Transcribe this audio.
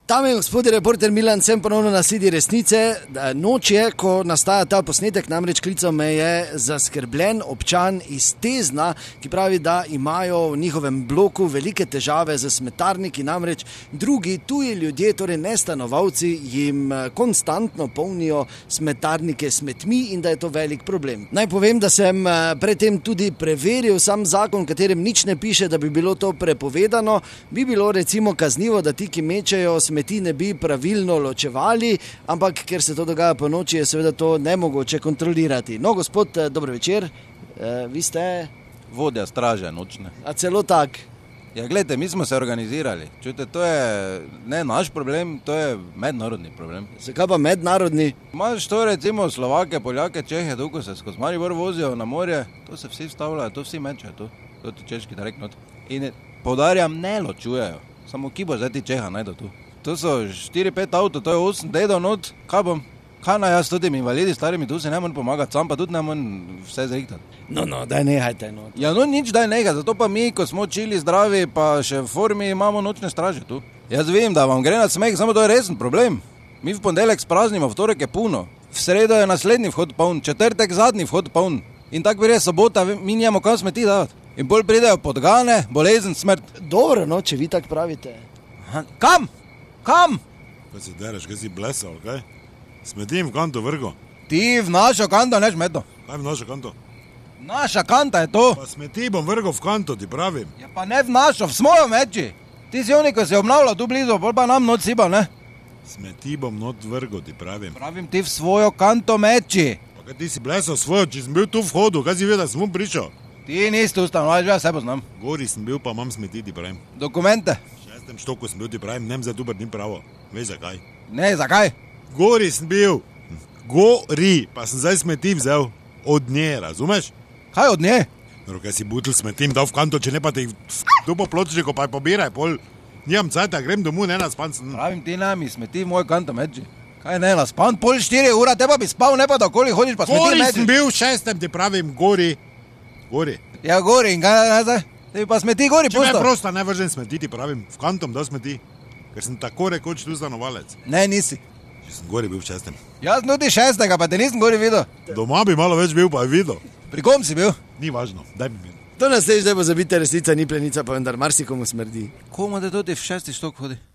Tam je gospodin reporter Milan, sem ponovno na sledi resnice. Noč je, ko nastaja ta posnetek, namreč klical me je zaskrbljen občan iz Tezna, ki pravi, da imajo v njihovem bloku velike težave z smetarniki, namreč drugi tuji ljudje, torej nestanovalci, jim konstantno polnijo smetarnike s smetmi in da je to velik problem. Naj povem, da sem predtem tudi preveril sam zakon, v katerem nič ne piše, da bi bilo to prepovedano. Bi bilo recimo kaznivo, da ti, ki mečejo smeti, ne bi pravilno ločevali, ampak ker se to dogaja po noči, je seveda to nemogoče kontrolirati. No, gospod, dobro večer, vi ste... Vodja straže nočne. A celo tak? Ja, gledajte, mi smo se organizirali. Čujte, to je ne naš problem, to je mednarodni problem. Zakaj pa mednarodni? Imaš to recimo Slovake, Poljake, Čehe, tukaj se skozi Maribor vozijo na morje, to se vsi vstavljajo, to vsi mečejo, to ti češki direkt not. In poudarjam, ne ločujejo, samo ki bo zdaj ti Čeha najdo tu. To so 4-5 avto, to je 8 dedov not, kaj bom? Kaj naj jaz tudi invalidi starimi, tu si ne morem pomagati, sam pa tudi ne morem vse zrihtati. No, daj nehajte. No. Ja, no nič daj nehaj, zato pa mi, ko smo čili zdravi, pa še v formi, imamo nočne straže tu. Jaz vem, da vam gre na smeh, samo to je resen problem. Mi v ponedeljek spraznimo, v torek je puno, v sredo je naslednji vhod poln, četrtek zadnji vhod poln. In tako prije sobota, mi njemo kam smeti davati. In bolj pridejo podgane, bolezen, smrt. Dobro, no, če vi tako pravite. Kam? Kam? Kaj si dereš, kaj si blesal, kaj? Smetim v kanto vrgo. Ti v našo kanto neš meto. Kaj v našo kanto? Naša kanta je to. Pa smeti bom vrgo v kanto, ti pravim. Ja pa ne v našo, v svojo meči. Ti si oni, ko se obnavlja tu blizu, bolj pa nam noč siba, ne? Smeti bom not vrgo, ti pravim. Pravim ti v svojo kanto meči. Pa kaj ti si blesal svojo, če sem bil tu v hodu, kaj si vedel, da sem mu pričal? Ti nisi tu stanoval, že se poznam. Gori sem bil, pa imam smeti, ti pravim. Dokumente. V 6. štoku sem bil, ti pravim, nem za dober ni pravo. Veš zakaj? Ne, zakaj? Gori sem bil. Gori, pa sem zdaj smeti vzel od nje, razumeš? Kaj od nje? No, kaj si butl smetim, dal v kanto, če ne pa te tu po pločniku, pa pobiraj, pol. Nijam cajta, grem domov, ne naspan sem. Pravim ti nami, smeti v mojo kanto meči. Kaj ne naspan, pol 4 ura, te pa bi spal, ne pa da okoli hodiš, pa smeti meči. Gori sem bil v 6. ti pravim, gori. Gori. Ja, gori, in kaj zdaj? Te pa smeti gori pusto. Če me prosto ne vržem smeti, ti pravim, v kantom da smeti. Ker sem tako rekoč tu stanovalec. Ne, nisi. Če sem gori bil v 6. Jaz tudi 6, pa te nisem gori videl. Doma bi malo več bil, pa je videl. Pri kom si bil? Ni važno, daj mi mir. To nas zdaj bo zabite, resnica ni plenica, pa vendar marsikomu smrdi. Komu da tudi v 6. štok hodi?